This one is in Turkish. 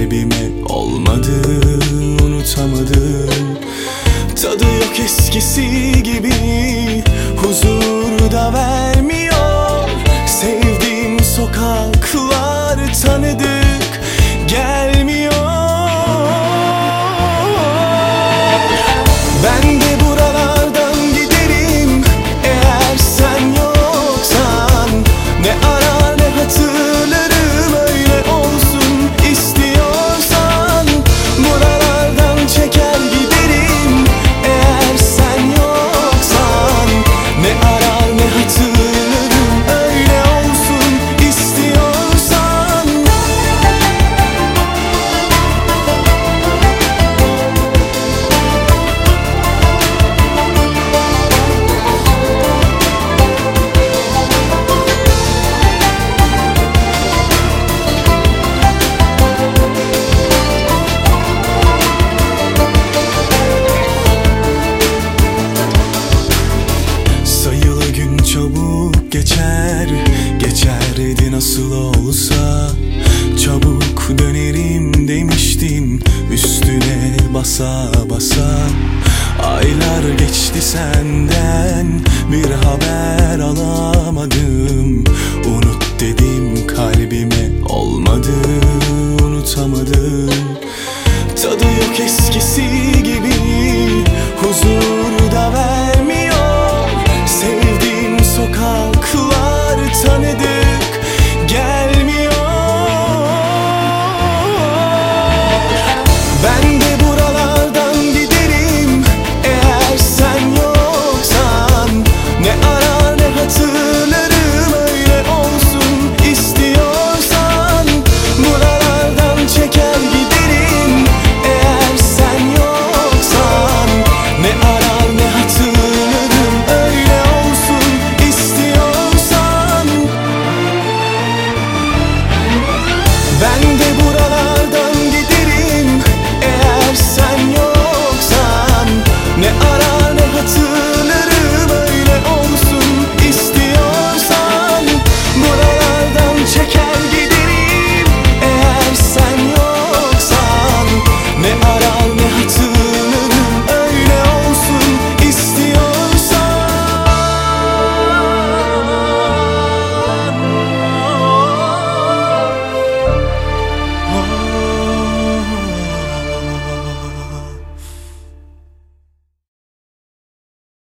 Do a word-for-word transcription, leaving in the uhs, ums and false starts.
kalbime olmadı, unutamadım. Tadı yok eskisi gibi, huzur da vermiyor. Sevdiğim sokaklar tanıdık gelmiyor. Ben de buralardan giderim eğer sen yoksan. Ne arar ne hatırlarım, öyle olsun istiyorsan. Buralardan çeker giderim eğer sen yoksan. Ne arar ne hatırlarım, öyle olsun istiyorsan. Sayılı gün çabuk geçer, geçerdi nasıl olsa. Çabuk dönerim demiştin üstüne basa basa. Aylar geçti senden, bir haber alamadım. Unut dedim kalbime olmadı, unutamadım. Tadı yok eskisi